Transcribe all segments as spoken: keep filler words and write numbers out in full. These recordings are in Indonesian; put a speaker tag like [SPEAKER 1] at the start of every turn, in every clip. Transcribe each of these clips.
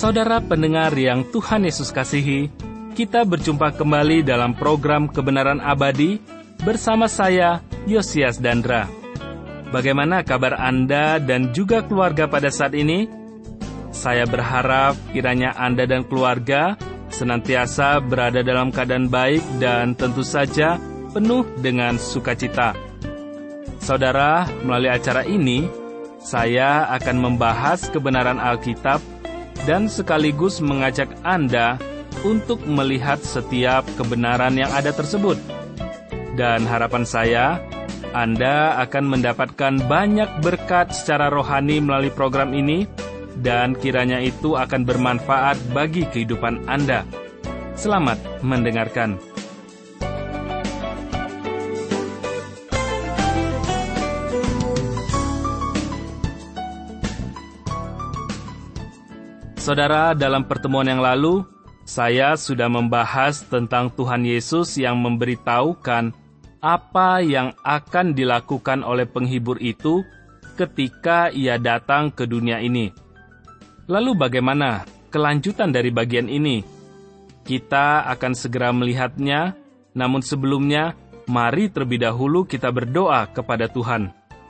[SPEAKER 1] Saudara pendengar yang Tuhan Yesus kasihi, kita berjumpa kembali dalam program Kebenaran Abadi bersama saya, Yosias Dandra. Bagaimana kabar Anda dan juga keluarga pada saat ini? Saya berharap kiranya Anda dan keluarga senantiasa berada dalam keadaan baik dan tentu saja penuh dengan sukacita. Saudara, melalui acara ini, saya akan membahas kebenaran Alkitab dan sekaligus mengajak Anda untuk melihat setiap kebenaran yang ada tersebut. Dan harapan saya, Anda akan mendapatkan banyak berkat secara rohani melalui program ini, dan kiranya itu akan bermanfaat bagi kehidupan Anda. Selamat mendengarkan. Saudara, dalam pertemuan yang lalu, saya sudah membahas tentang Tuhan Yesus yang memberitahukan apa yang akan dilakukan oleh penghibur itu ketika ia datang ke dunia ini. Lalu bagaimana kelanjutan dari bagian ini? Kita akan segera melihatnya, namun sebelumnya, mari terlebih dahulu kita berdoa kepada Tuhan.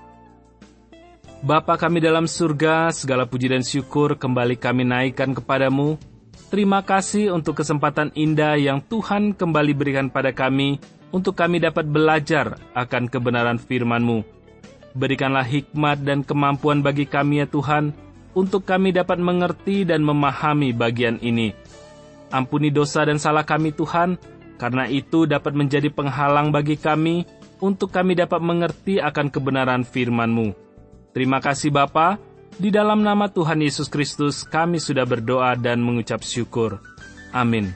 [SPEAKER 1] Bapa kami dalam surga, segala puji dan syukur kembali kami naikkan kepadamu. Terima kasih untuk kesempatan indah yang Tuhan kembali berikan pada kami, untuk kami dapat belajar akan kebenaran firman-Mu. Berikanlah hikmat dan kemampuan bagi kami ya Tuhan, untuk kami dapat mengerti dan memahami bagian ini. Ampuni dosa dan salah kami Tuhan, karena itu dapat menjadi penghalang bagi kami, untuk kami dapat mengerti akan kebenaran firman-Mu. Terima kasih Bapa, di dalam nama Tuhan Yesus Kristus kami sudah berdoa dan mengucap syukur. Amin.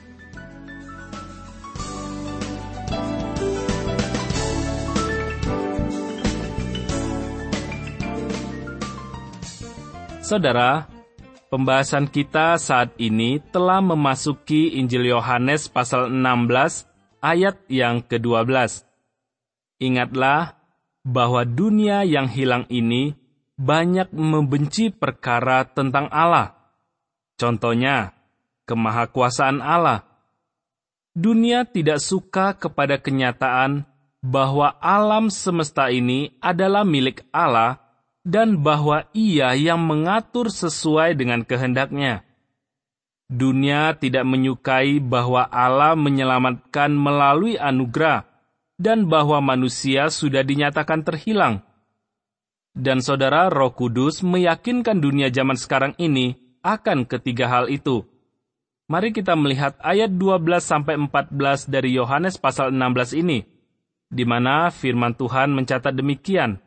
[SPEAKER 1] Saudara, pembahasan kita saat ini telah memasuki Injil Yohanes pasal enam belas ayat yang kedua belas. Ingatlah bahwa dunia yang hilang ini banyak membenci perkara tentang Allah. Contohnya, kemahakuasaan Allah. Dunia tidak suka kepada kenyataan bahwa alam semesta ini adalah milik Allah dan bahwa Ia yang mengatur sesuai dengan kehendaknya. Dunia tidak menyukai bahwa Allah menyelamatkan melalui anugerah dan bahwa manusia sudah dinyatakan terhilang. Dan saudara, Roh Kudus meyakinkan dunia zaman sekarang ini akan ketiga hal itu. Mari kita melihat ayat dua belas sampai empat belas dari Yohanes pasal enam belas ini, di mana firman Tuhan mencatat demikian.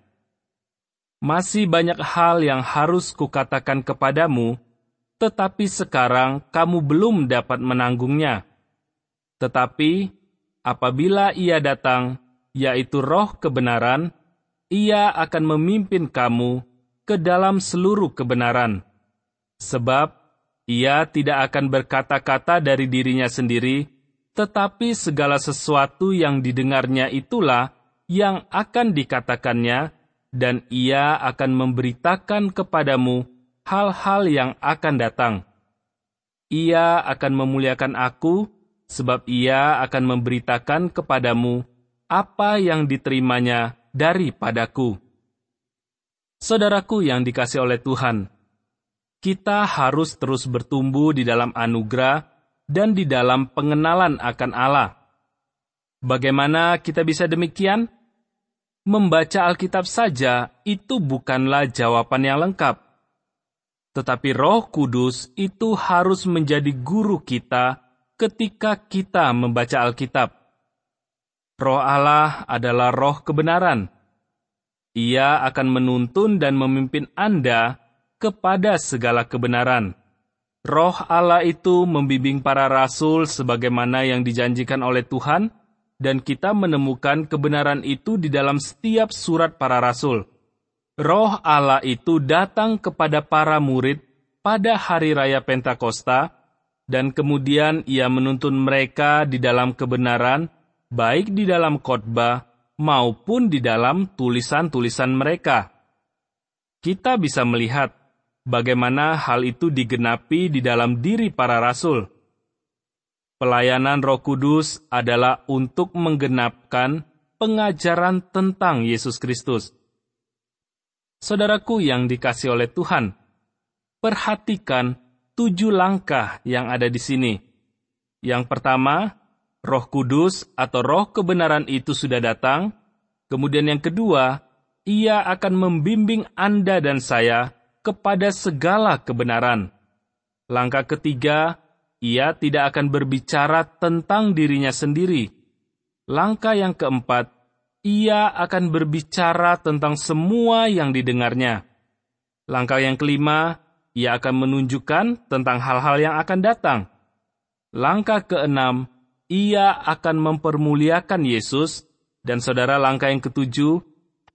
[SPEAKER 1] Masih banyak hal yang harus kukatakan kepadamu, tetapi sekarang kamu belum dapat menanggungnya. Tetapi apabila Ia datang, yaitu Roh kebenaran, Ia akan memimpin kamu ke dalam seluruh kebenaran. Sebab Ia tidak akan berkata-kata dari dirinya sendiri, tetapi segala sesuatu yang didengarnya itulah yang akan dikatakannya, dan Ia akan memberitakan kepadamu hal-hal yang akan datang. Ia akan memuliakan Aku, sebab Ia akan memberitakan kepadamu apa yang diterimanya daripadaku. Saudaraku yang dikasihi oleh Tuhan, kita harus terus bertumbuh di dalam anugerah dan di dalam pengenalan akan Allah. Bagaimana kita bisa demikian? Membaca Alkitab saja itu bukanlah jawaban yang lengkap. Tetapi Roh Kudus itu harus menjadi guru kita ketika kita membaca Alkitab. Roh Allah adalah roh kebenaran. Ia akan menuntun dan memimpin Anda kepada segala kebenaran. Roh Allah itu membimbing para rasul sebagaimana yang dijanjikan oleh Tuhan, dan kita menemukan kebenaran itu di dalam setiap surat para rasul. Roh Allah itu datang kepada para murid pada hari raya Pentakosta, dan kemudian Ia menuntun mereka di dalam kebenaran, baik di dalam khotbah maupun di dalam tulisan-tulisan mereka. Kita bisa melihat bagaimana hal itu digenapi di dalam diri para rasul. Pelayanan Roh Kudus adalah untuk menggenapkan pengajaran tentang Yesus Kristus. Saudaraku yang dikasihi oleh Tuhan, perhatikan tujuh langkah yang ada di sini. Yang pertama, Roh Kudus atau Roh kebenaran itu sudah datang. Kemudian yang kedua, Ia akan membimbing Anda dan saya kepada segala kebenaran. Langkah ketiga, Ia tidak akan berbicara tentang dirinya sendiri. Langkah yang keempat, Ia akan berbicara tentang semua yang didengarnya. Langkah yang kelima, Ia akan menunjukkan tentang hal-hal yang akan datang. Langkah keenam, Ia akan mempermuliakan Yesus. Dan saudara, langkah yang ketujuh,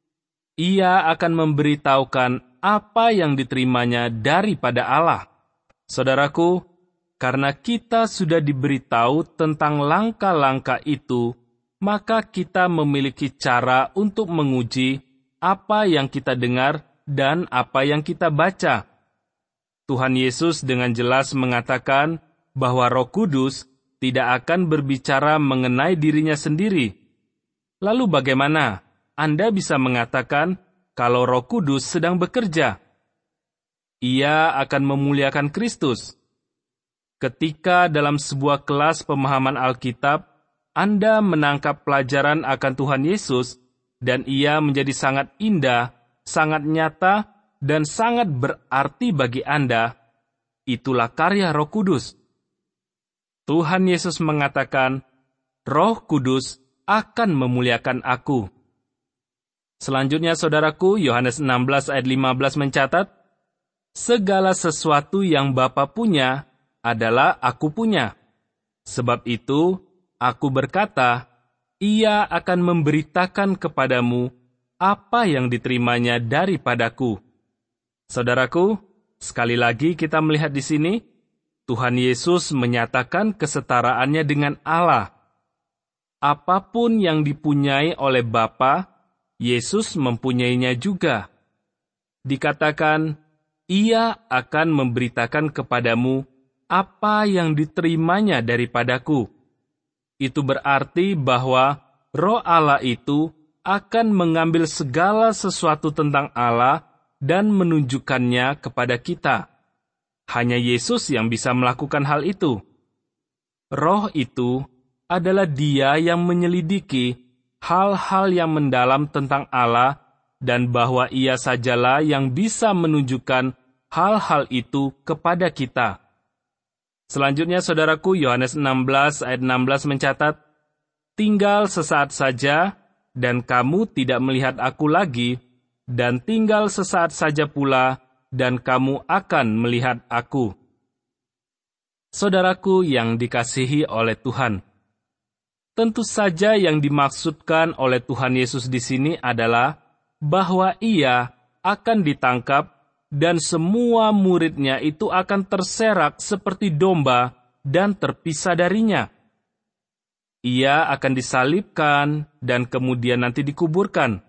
[SPEAKER 1] Ia akan memberitahukan apa yang diterimanya daripada Allah. Saudaraku, karena kita sudah diberitahu tentang langkah-langkah itu, maka kita memiliki cara untuk menguji apa yang kita dengar dan apa yang kita baca. Tuhan Yesus dengan jelas mengatakan bahwa Roh Kudus tidak akan berbicara mengenai dirinya sendiri. Lalu bagaimana Anda bisa mengatakan kalau Roh Kudus sedang bekerja? Ia akan memuliakan Kristus. Ketika dalam sebuah kelas pemahaman Alkitab, Anda menangkap pelajaran akan Tuhan Yesus, dan ia menjadi sangat indah, sangat nyata, dan sangat berarti bagi Anda, itulah karya Roh Kudus. Tuhan Yesus mengatakan, Roh Kudus akan memuliakan aku. Selanjutnya, saudaraku, Yohanes enam belas ayat lima belas mencatat, segala sesuatu yang Bapa punya adalah aku punya. Sebab itu, aku berkata, Ia akan memberitakan kepadamu apa yang diterimanya daripadaku. Saudaraku, sekali lagi kita melihat di sini, Tuhan Yesus menyatakan kesetaraannya dengan Allah. Apapun yang dipunyai oleh Bapa, Yesus mempunyainya juga. Dikatakan, Ia akan memberitakan kepadamu apa yang diterimanya daripadaku. Itu berarti bahwa Roh Allah itu akan mengambil segala sesuatu tentang Allah dan menunjukkannya kepada kita. Hanya Yesus yang bisa melakukan hal itu. Roh itu adalah Dia yang menyelidiki hal-hal yang mendalam tentang Allah, dan bahwa Ia sajalah yang bisa menunjukkan hal-hal itu kepada kita. Selanjutnya, saudaraku, Yohanes enam belas ayat enam belas mencatat, tinggal sesaat saja, dan kamu tidak melihat aku lagi, dan tinggal sesaat saja pula, dan kamu akan melihat aku. Saudaraku yang dikasihi oleh Tuhan, tentu saja yang dimaksudkan oleh Tuhan Yesus di sini adalah bahwa Ia akan ditangkap dan semua muridnya itu akan terserak seperti domba dan terpisah darinya. Ia akan disalibkan dan kemudian nanti dikuburkan.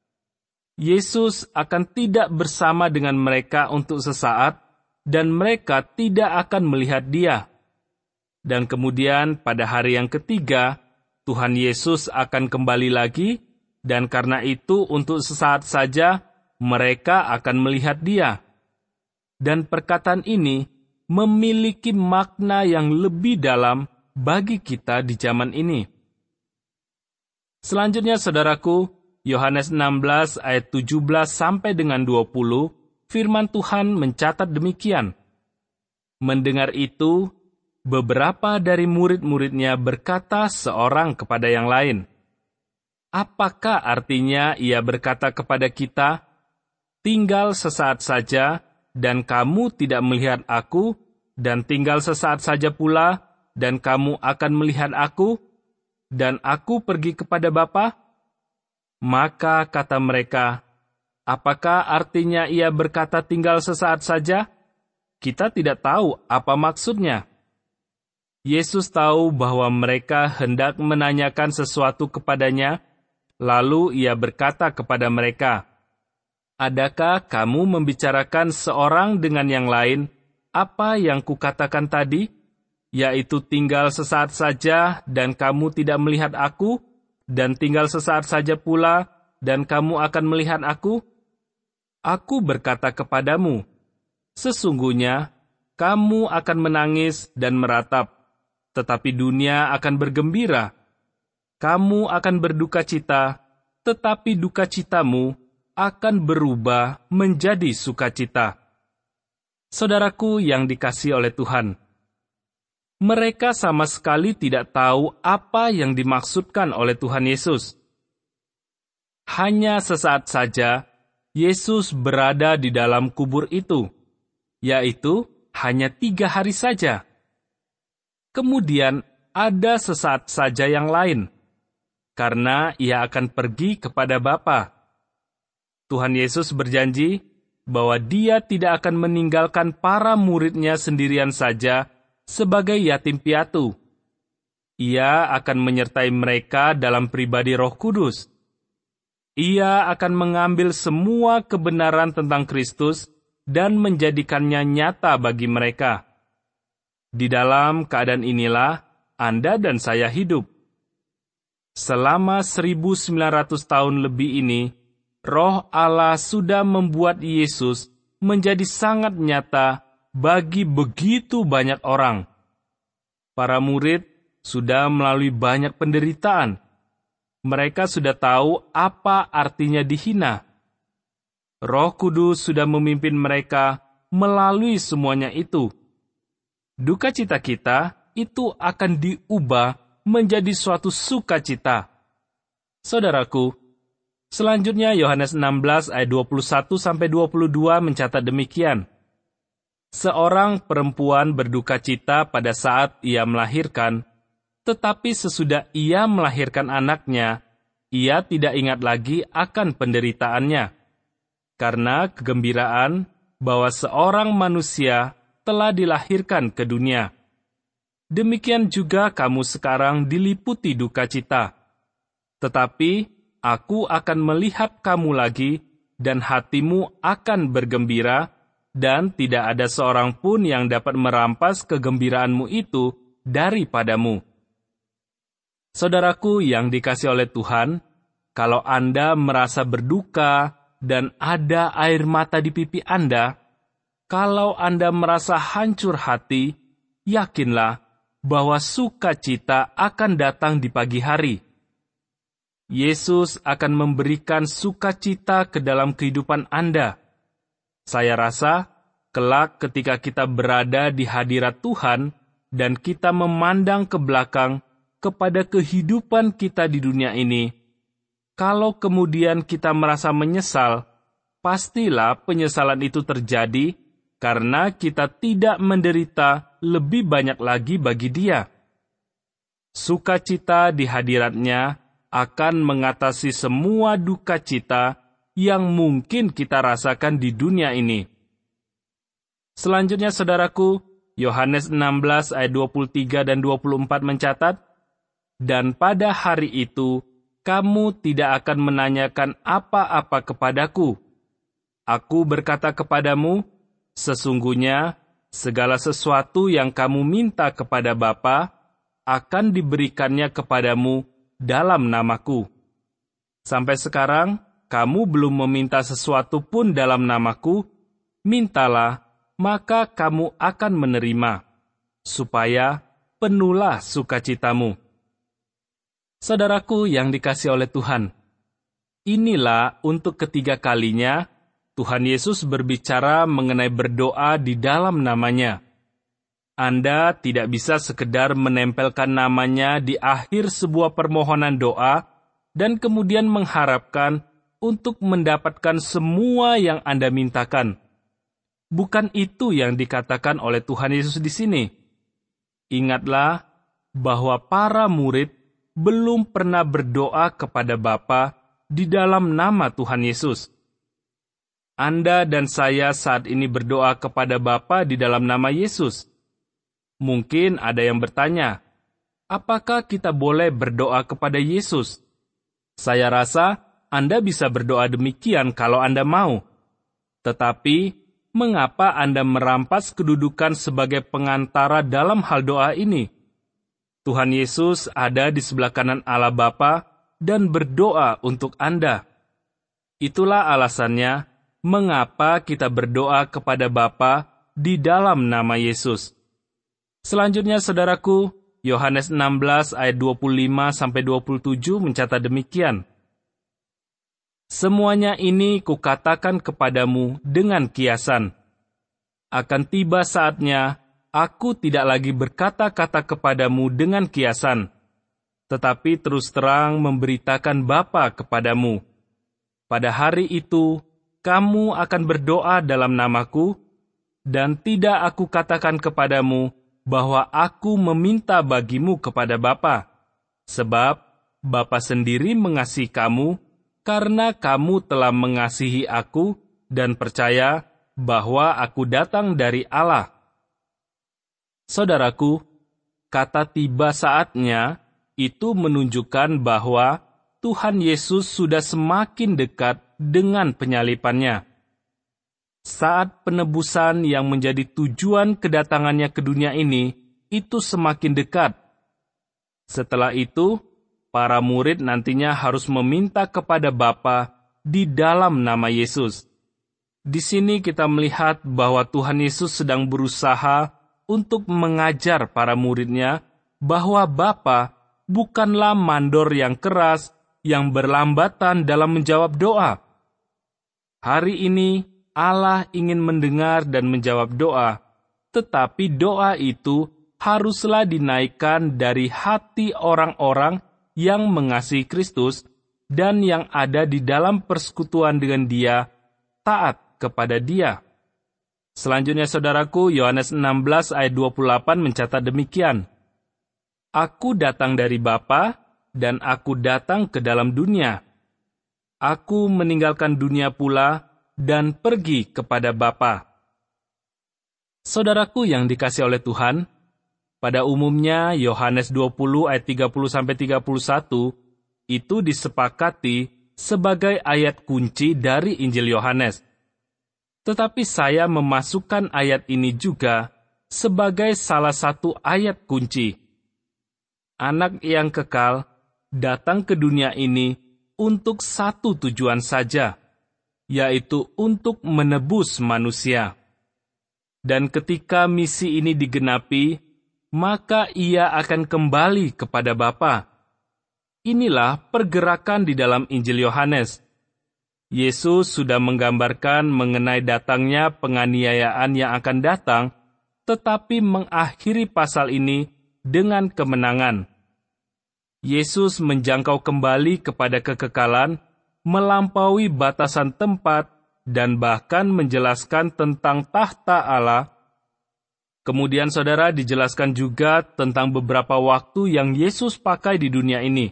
[SPEAKER 1] Yesus akan tidak bersama dengan mereka untuk sesaat, dan mereka tidak akan melihat Dia. Dan kemudian pada hari yang ketiga, Tuhan Yesus akan kembali lagi, dan karena itu untuk sesaat saja mereka akan melihat Dia. Dan perkataan ini memiliki makna yang lebih dalam bagi kita di zaman ini. Selanjutnya, saudaraku, Yohanes enam belas ayat tujuh belas sampai dengan dua puluh, firman Tuhan mencatat demikian. Mendengar itu, beberapa dari murid-muridnya berkata seorang kepada yang lain, apakah artinya ia berkata kepada kita, tinggal sesaat saja, dan kamu tidak melihat aku, dan tinggal sesaat saja pula, dan kamu akan melihat aku, dan aku pergi kepada Bapa? Maka kata mereka, apakah artinya ia berkata tinggal sesaat saja? Kita tidak tahu apa maksudnya. Yesus tahu bahwa mereka hendak menanyakan sesuatu kepadanya, lalu ia berkata kepada mereka, Adakah kamu membicarakan seorang dengan yang lain apa yang kukatakan tadi, yaitu tinggal sesaat saja dan kamu tidak melihat aku, dan tinggal sesaat saja pula dan kamu akan melihat aku? Aku berkata kepadamu, sesungguhnya kamu akan menangis dan meratap, tetapi dunia akan bergembira. Kamu akan berduka cita, tetapi duka citamu akan berubah menjadi sukacita. Saudaraku yang dikasihi oleh Tuhan, mereka sama sekali tidak tahu apa yang dimaksudkan oleh Tuhan Yesus. Hanya sesaat saja, Yesus berada di dalam kubur itu, yaitu hanya tiga hari saja. Kemudian ada sesaat saja yang lain, karena ia akan pergi kepada Bapa. Tuhan Yesus berjanji bahwa Dia tidak akan meninggalkan para murid-Nya sendirian saja sebagai yatim piatu. Ia akan menyertai mereka dalam pribadi Roh Kudus. Ia akan mengambil semua kebenaran tentang Kristus dan menjadikannya nyata bagi mereka. Di dalam keadaan inilah Anda dan saya hidup. Selama seribu sembilan ratus tahun lebih ini, Roh Allah sudah membuat Yesus menjadi sangat nyata bagi begitu banyak orang. Para murid sudah melalui banyak penderitaan. Mereka sudah tahu apa artinya dihina. Roh Kudus sudah memimpin mereka melalui semuanya itu. Duka cita kita itu akan diubah menjadi suatu sukacita. Saudaraku, selanjutnya Yohanes enam belas ayat dua puluh satu sampai dua puluh dua mencatat demikian. Seorang perempuan berduka cita pada saat ia melahirkan, tetapi sesudah ia melahirkan anaknya, ia tidak ingat lagi akan penderitaannya, karena kegembiraan bahwa seorang manusia telah dilahirkan ke dunia. Demikian juga kamu sekarang diliputi duka cita. Tetapi aku akan melihat kamu lagi, dan hatimu akan bergembira, dan tidak ada seorang pun yang dapat merampas kegembiraanmu itu daripadamu. Saudaraku yang dikasihi oleh Tuhan, kalau Anda merasa berduka dan ada air mata di pipi Anda, kalau Anda merasa hancur hati, yakinlah bahwa sukacita akan datang di pagi hari. Yesus akan memberikan sukacita ke dalam kehidupan Anda. Saya rasa, kelak ketika kita berada di hadirat Tuhan dan kita memandang ke belakang kepada kehidupan kita di dunia ini, kalau kemudian kita merasa menyesal, pastilah penyesalan itu terjadi karena kita tidak menderita lebih banyak lagi bagi Dia. Sukacita di hadirat-Nya akan mengatasi semua duka cita yang mungkin kita rasakan di dunia ini. Selanjutnya, saudaraku, Yohanes enam belas ayat dua puluh tiga dan dua puluh empat mencatat, dan pada hari itu, kamu tidak akan menanyakan apa-apa kepadaku. Aku berkata kepadamu, sesungguhnya segala sesuatu yang kamu minta kepada Bapa akan diberikannya kepadamu dalam namaku. Sampai sekarang, kamu belum meminta sesuatu pun dalam namaku, mintalah, maka kamu akan menerima, supaya penuhlah sukacitamu. Saudaraku yang dikasihi oleh Tuhan, inilah untuk ketiga kalinya Tuhan Yesus berbicara mengenai berdoa di dalam namanya. Anda tidak bisa sekedar menempelkan namanya di akhir sebuah permohonan doa dan kemudian mengharapkan untuk mendapatkan semua yang Anda mintakan. Bukan itu yang dikatakan oleh Tuhan Yesus di sini. Ingatlah bahwa para murid belum pernah berdoa kepada Bapa di dalam nama Tuhan Yesus. Anda dan saya saat ini berdoa kepada Bapa di dalam nama Yesus. Mungkin ada yang bertanya, apakah kita boleh berdoa kepada Yesus? Saya rasa Anda bisa berdoa demikian kalau Anda mau. Tetapi, mengapa Anda merampas kedudukan sebagai pengantara dalam hal doa ini? Tuhan Yesus ada di sebelah kanan Allah Bapa dan berdoa untuk Anda. Itulah alasannya mengapa kita berdoa kepada Bapa di dalam nama Yesus. Selanjutnya, saudaraku, Yohanes enam belas ayat dua puluh lima sampai dua puluh tujuh mencatat demikian. Semuanya ini kukatakan kepadamu dengan kiasan. Akan tiba saatnya, aku tidak lagi berkata-kata kepadamu dengan kiasan, tetapi terus terang memberitakan Bapa kepadamu. Pada hari itu, kamu akan berdoa dalam namaku, dan tidak aku katakan kepadamu bahwa aku meminta bagimu kepada Bapa, sebab Bapa sendiri mengasihi kamu, karena kamu telah mengasihi aku dan percaya bahwa aku datang dari Allah. Saudaraku, kata tiba saatnya itu menunjukkan bahwa Tuhan Yesus sudah semakin dekat dengan penyalipannya. Saat penebusan yang menjadi tujuan kedatangannya ke dunia ini, itu semakin dekat. Setelah itu, para murid nantinya harus meminta kepada Bapa di dalam nama Yesus. Di sini kita melihat bahwa Tuhan Yesus sedang berusaha untuk mengajar para muridnya bahwa Bapa bukanlah mandor yang keras yang berlambatan dalam menjawab doa. Hari ini, Allah ingin mendengar dan menjawab doa, tetapi doa itu haruslah dinaikkan dari hati orang-orang yang mengasihi Kristus dan yang ada di dalam persekutuan dengan Dia, taat kepada Dia. Selanjutnya, saudaraku, Yohanes enam belas ayat dua puluh delapan mencatat demikian. Aku datang dari Bapa, dan aku datang ke dalam dunia. Aku meninggalkan dunia pula, dan pergi kepada Bapa. Saudaraku yang dikasihi oleh Tuhan, pada umumnya Yohanes dua puluh ayat tiga puluh sampai tiga puluh satu itu disepakati sebagai ayat kunci dari Injil Yohanes. Tetapi saya memasukkan ayat ini juga sebagai salah satu ayat kunci. Anak yang kekal datang ke dunia ini untuk satu tujuan saja, yaitu untuk menebus manusia. Dan ketika misi ini digenapi, maka ia akan kembali kepada Bapa. Inilah pergerakan di dalam Injil Yohanes. Yesus sudah menggambarkan mengenai datangnya penganiayaan yang akan datang, tetapi mengakhiri pasal ini dengan kemenangan. Yesus menjangkau kembali kepada kekekalan, melampaui batasan tempat, dan bahkan menjelaskan tentang tahta Allah. Kemudian saudara dijelaskan juga tentang beberapa waktu yang Yesus pakai di dunia ini.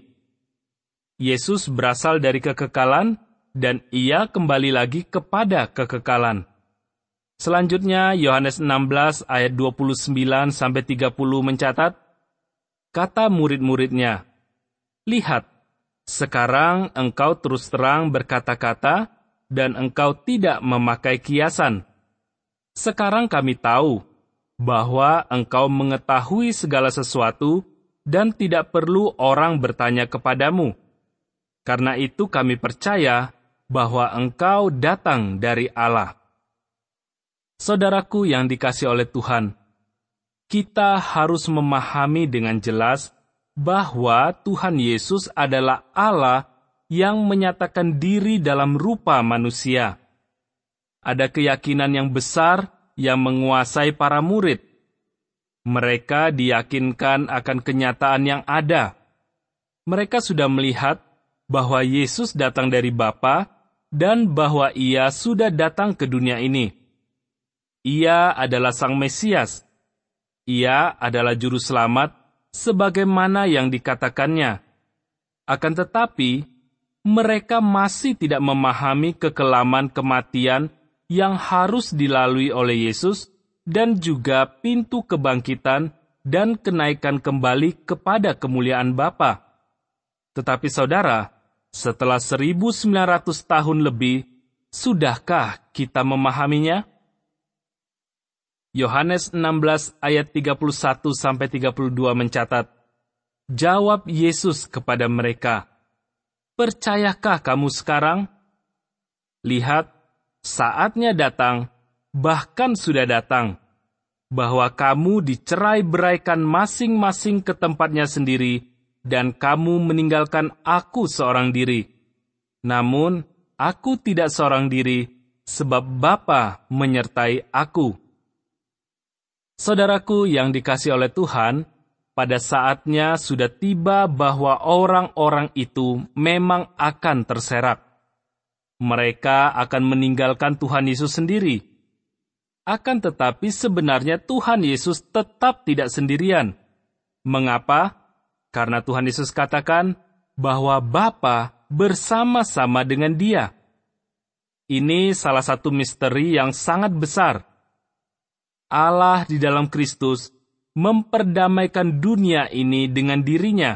[SPEAKER 1] Yesus berasal dari kekekalan, dan ia kembali lagi kepada kekekalan. Selanjutnya, Yohanes enam belas ayat dua puluh sembilan sampai tiga puluh mencatat, kata murid-muridnya, "Lihat, sekarang engkau terus terang berkata-kata, dan engkau tidak memakai kiasan. Sekarang kami tahu bahwa engkau mengetahui segala sesuatu, dan tidak perlu orang bertanya kepadamu. Karena itu kami percaya bahwa engkau datang dari Allah." Saudaraku yang dikasihi oleh Tuhan, kita harus memahami dengan jelas bahwa Tuhan Yesus adalah Allah yang menyatakan diri dalam rupa manusia. Ada keyakinan yang besar yang menguasai para murid. Mereka diyakinkan akan kenyataan yang ada. Mereka sudah melihat bahwa Yesus datang dari Bapa dan bahwa Ia sudah datang ke dunia ini. Ia adalah Sang Mesias. Ia adalah Juru Selamat sebagaimana yang dikatakannya. Akan tetapi, mereka masih tidak memahami kekelaman kematian yang harus dilalui oleh Yesus dan juga pintu kebangkitan dan kenaikan kembali kepada kemuliaan Bapa. Tetapi saudara, setelah seribu sembilan ratus tahun lebih, sudahkah kita memahaminya? Yohanes enam belas ayat tiga puluh satu sampai tiga puluh dua mencatat, jawab Yesus kepada mereka, percayakah kamu sekarang? Lihat, saatnya datang, bahkan sudah datang, bahwa kamu dicerai-beraikan masing-masing ke tempatnya sendiri, dan kamu meninggalkan aku seorang diri. Namun, aku tidak seorang diri, sebab Bapa menyertai aku. Saudaraku yang dikasihi oleh Tuhan, pada saatnya sudah tiba bahwa orang-orang itu memang akan terserak. Mereka akan meninggalkan Tuhan Yesus sendiri. Akan tetapi sebenarnya Tuhan Yesus tetap tidak sendirian. Mengapa? Karena Tuhan Yesus katakan bahwa Bapa bersama-sama dengan Dia. Ini salah satu misteri yang sangat besar. Allah di dalam Kristus memperdamaikan dunia ini dengan dirinya.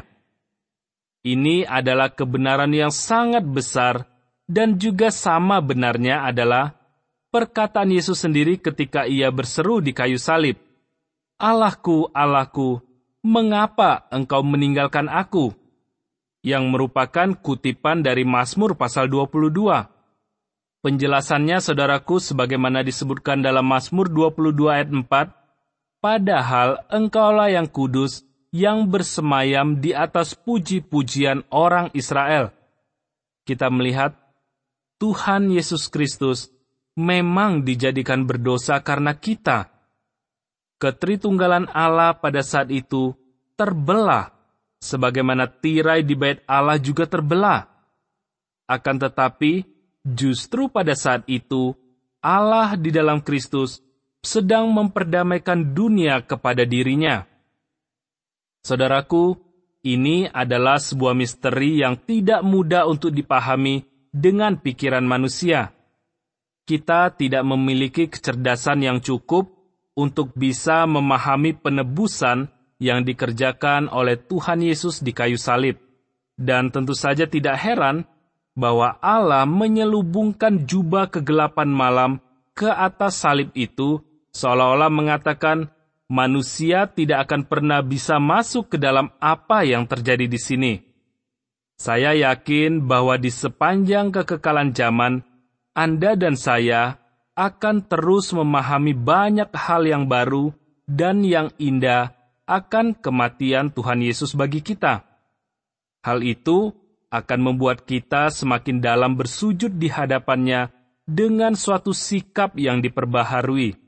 [SPEAKER 1] Ini adalah kebenaran yang sangat besar, dan juga sama benarnya adalah perkataan Yesus sendiri ketika ia berseru di kayu salib, Allahku, Allahku, mengapa engkau meninggalkan aku? Yang merupakan kutipan dari Mazmur pasal dua puluh dua. Penjelasannya, saudaraku, sebagaimana disebutkan dalam Mazmur dua puluh dua ayat empat, padahal engkaulah yang kudus, yang bersemayam di atas puji-pujian orang Israel. Kita melihat Tuhan Yesus Kristus memang dijadikan berdosa karena kita. Ketritunggalan Allah pada saat itu terbelah, sebagaimana tirai di bait Allah juga terbelah. Akan tetapi, justru pada saat itu, Allah di dalam Kristus sedang memperdamaikan dunia kepada dirinya. Saudaraku, ini adalah sebuah misteri yang tidak mudah untuk dipahami dengan pikiran manusia. Kita tidak memiliki kecerdasan yang cukup untuk bisa memahami penebusan yang dikerjakan oleh Tuhan Yesus di kayu salib. Dan tentu saja tidak heran bahwa Allah menyelubungkan jubah kegelapan malam ke atas salib itu, seolah-olah mengatakan manusia tidak akan pernah bisa masuk ke dalam apa yang terjadi di sini. Saya yakin bahwa di sepanjang kekekalan zaman, Anda dan saya akan terus memahami banyak hal yang baru dan yang indah akan kematian Tuhan Yesus bagi kita. Hal itu akan membuat kita semakin dalam bersujud di hadapannya dengan suatu sikap yang diperbaharui.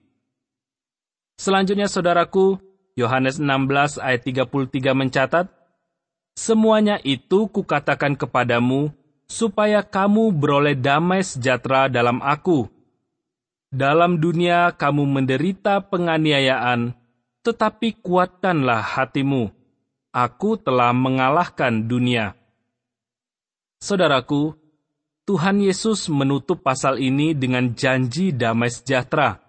[SPEAKER 1] Selanjutnya, saudaraku, Yohanes enam belas ayat tiga puluh tiga mencatat, semuanya itu kukatakan kepadamu, supaya kamu beroleh damai sejahtera dalam aku. Dalam dunia kamu menderita penganiayaan, tetapi kuatkanlah hatimu. Aku telah mengalahkan dunia. Saudaraku, Tuhan Yesus menutup pasal ini dengan janji damai sejahtera.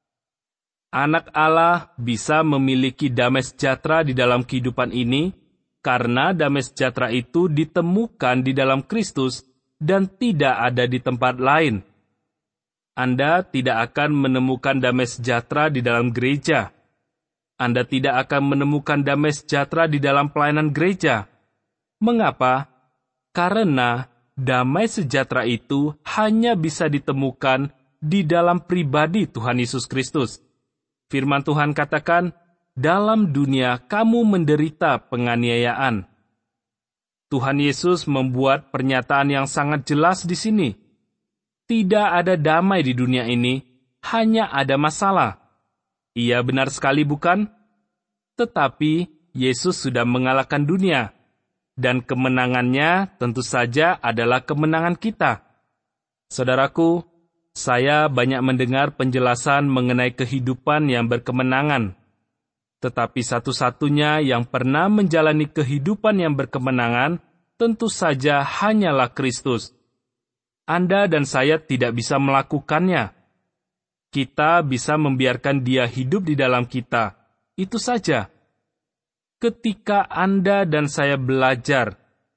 [SPEAKER 1] Anak Allah bisa memiliki damai sejahtera di dalam kehidupan ini karena damai sejahtera itu ditemukan di dalam Kristus dan tidak ada di tempat lain. Anda tidak akan menemukan damai sejahtera di dalam gereja. Anda tidak akan menemukan damai sejahtera di dalam pelayanan gereja. Mengapa? Karena damai sejahtera itu hanya bisa ditemukan di dalam pribadi Tuhan Yesus Kristus. Firman Tuhan katakan, dalam dunia kamu menderita penganiayaan. Tuhan Yesus membuat pernyataan yang sangat jelas di sini. Tidak ada damai di dunia ini, hanya ada masalah. Iya, benar sekali, bukan? Tetapi Yesus sudah mengalahkan dunia. Dan kemenangannya tentu saja adalah kemenangan kita. Saudaraku, saya banyak mendengar penjelasan mengenai kehidupan yang berkemenangan. Tetapi satu-satunya yang pernah menjalani kehidupan yang berkemenangan tentu saja hanyalah Kristus. Anda dan saya tidak bisa melakukannya. Kita bisa membiarkan Dia hidup di dalam kita. Itu saja. Ketika Anda dan saya belajar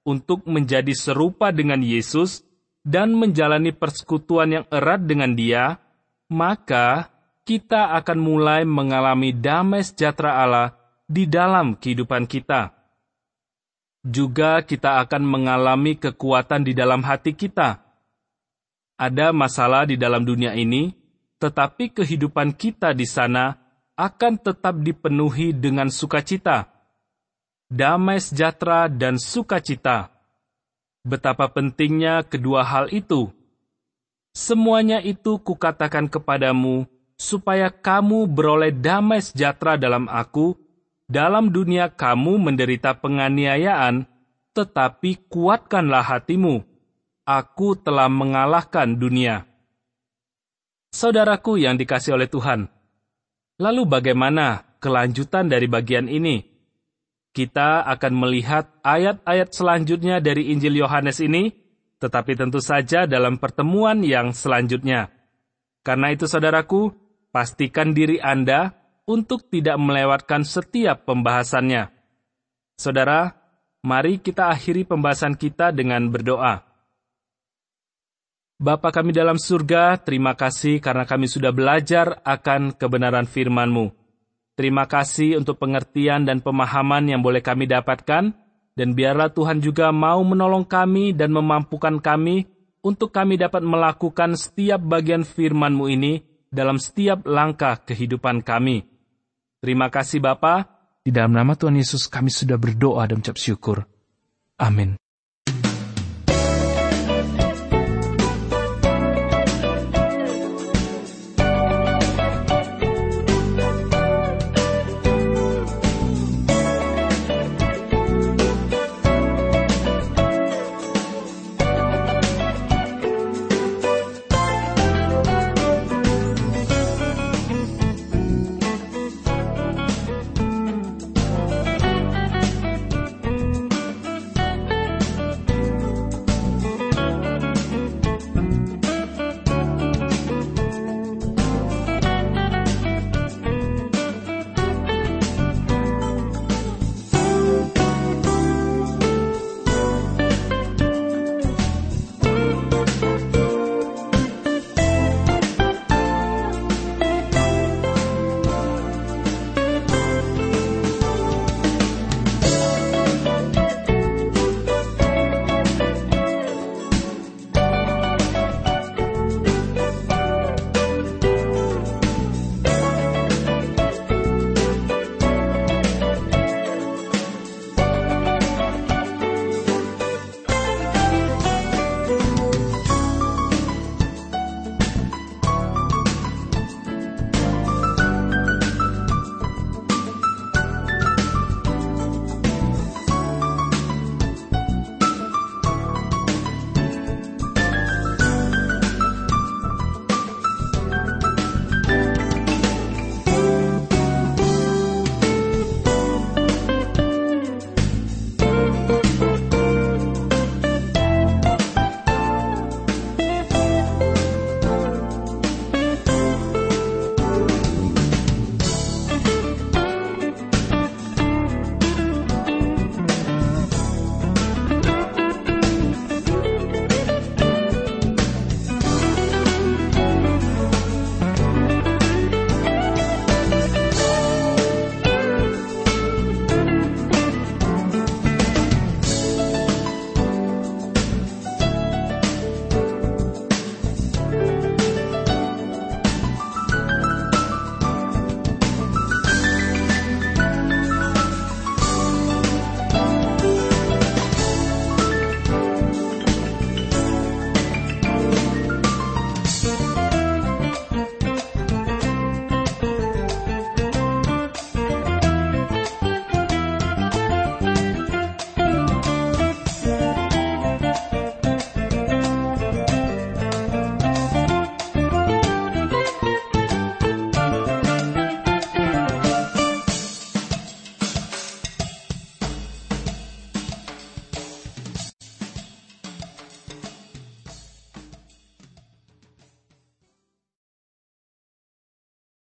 [SPEAKER 1] untuk menjadi serupa dengan Yesus dan menjalani persekutuan yang erat dengan Dia, maka kita akan mulai mengalami damai sejahtera Allah di dalam kehidupan kita. Juga kita akan mengalami kekuatan di dalam hati kita. Ada masalah di dalam dunia ini, tetapi kehidupan kita di sana akan tetap dipenuhi dengan sukacita, damai sejahtera dan sukacita. Betapa pentingnya kedua hal itu. Semuanya itu kukatakan kepadamu, supaya kamu beroleh damai sejahtera dalam aku. Dalam dunia kamu menderita penganiayaan, tetapi kuatkanlah hatimu. Aku telah mengalahkan dunia. Saudaraku yang dikasihi oleh Tuhan, lalu bagaimana kelanjutan dari bagian ini? Kita akan melihat ayat-ayat selanjutnya dari Injil Yohanes ini, tetapi tentu saja dalam pertemuan yang selanjutnya. Karena itu saudaraku, pastikan diri Anda untuk tidak melewatkan setiap pembahasannya. Saudara, mari kita akhiri pembahasan kita dengan berdoa. Bapa kami dalam surga, terima kasih karena kami sudah belajar akan kebenaran firman-Mu. Terima kasih untuk pengertian dan pemahaman yang boleh kami dapatkan, dan biarlah Tuhan juga mau menolong kami dan memampukan kami untuk kami dapat melakukan setiap bagian firman-Mu ini dalam setiap langkah kehidupan kami. Terima kasih Bapa, di dalam nama Tuhan Yesus kami sudah berdoa dan ucap syukur. Amin.